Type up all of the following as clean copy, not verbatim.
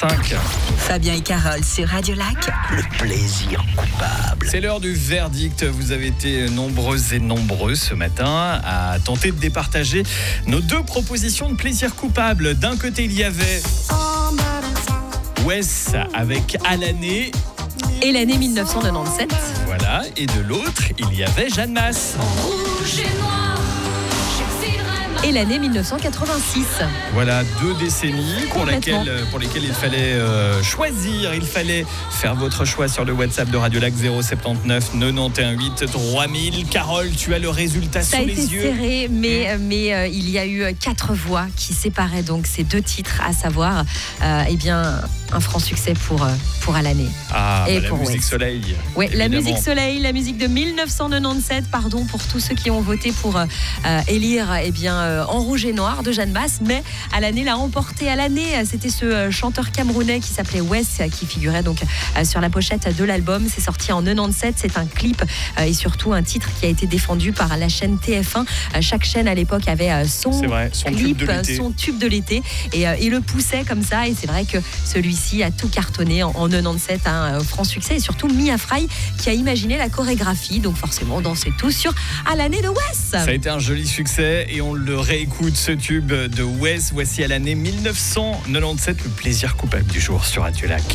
7h05. Fabien et Carole sur Radio Lac. Le plaisir coupable. C'est l'heure du verdict. Vous avez été nombreuses et nombreux ce matin à tenter de départager nos deux propositions de plaisir coupable. D'un côté, il y avait Wes avec À l'année. Et l'année 1997. Voilà. Et de l'autre, il y avait Jeanne Masse. Et l'année 1986. Voilà, 2 décennies pour lesquelles il fallait choisir. Il fallait faire votre choix sur le WhatsApp de Radio Lac 079 91 8 3000. Carole, tu as le résultat sous les yeux. Ça a été serré, mais il y a eu 4 voix qui séparaient donc ces 2 titres, à savoir un franc succès pour À l'année. Ah, et la pour musique Wes. Soleil. Oui, la évidemment. musique Soleil, la musique de 1997, pardon pour tous ceux qui ont voté pour élire En rouge et noir de Jeanne Masse, mais À l'année l'a remporté. À l'année, c'était ce chanteur camerounais qui s'appelait Wes qui figurait donc sur la pochette de l'album. C'est sorti en 97, c'est un clip et surtout un titre qui a été défendu par la chaîne TF1. Chaque chaîne à l'époque avait son clip, son tube de l'été et le poussait comme ça, et c'est vrai que celui-ci a tout cartonné en 97, un franc succès, et surtout Mia Fry qui a imaginé la chorégraphie, donc forcément on dansait tous sur À l'année de Wes. Ça a été un joli succès et on le réécoute, ce tube de Wes. Voici À l'année 1997, le plaisir coupable du jour sur Radio Lac.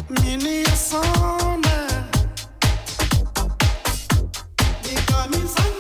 Coming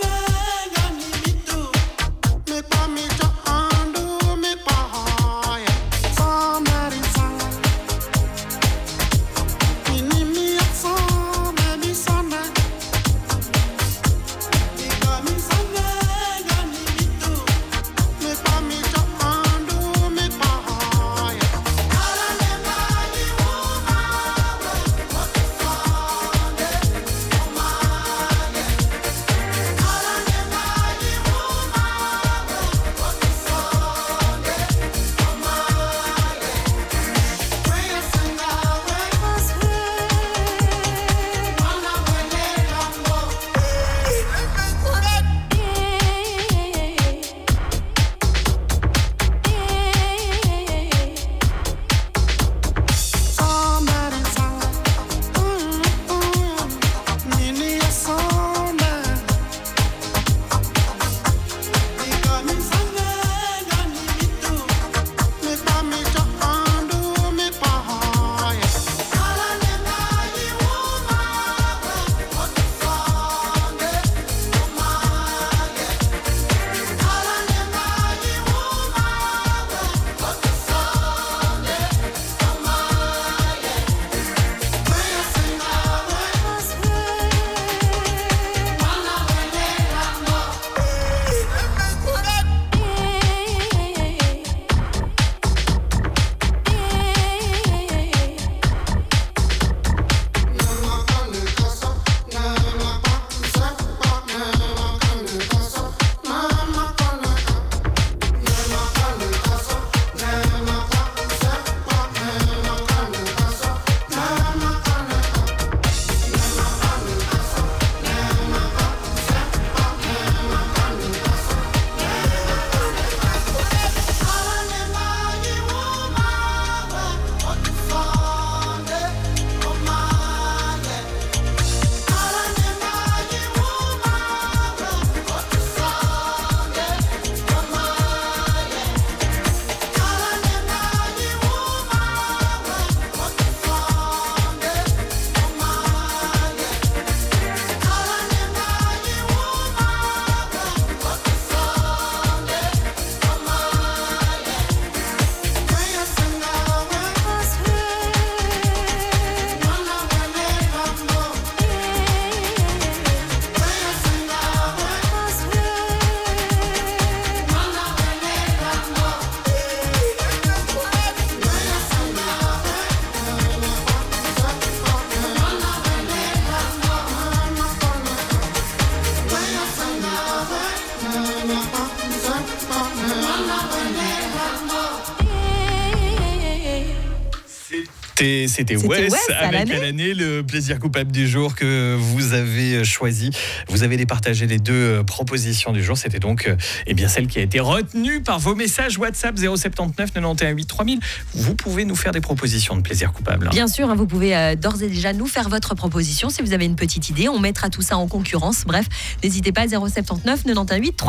C'était Wes avec à l'année, le plaisir coupable du jour que vous avez choisi. Vous avez partagé les deux propositions du jour. C'était donc celle qui a été retenue par vos messages WhatsApp 079 91 8 3000. Vous pouvez nous faire des propositions de plaisir coupable. Bien sûr, vous pouvez d'ores et déjà nous faire votre proposition si vous avez une petite idée. On mettra tout ça en concurrence. Bref, n'hésitez pas 079 91 8 3000.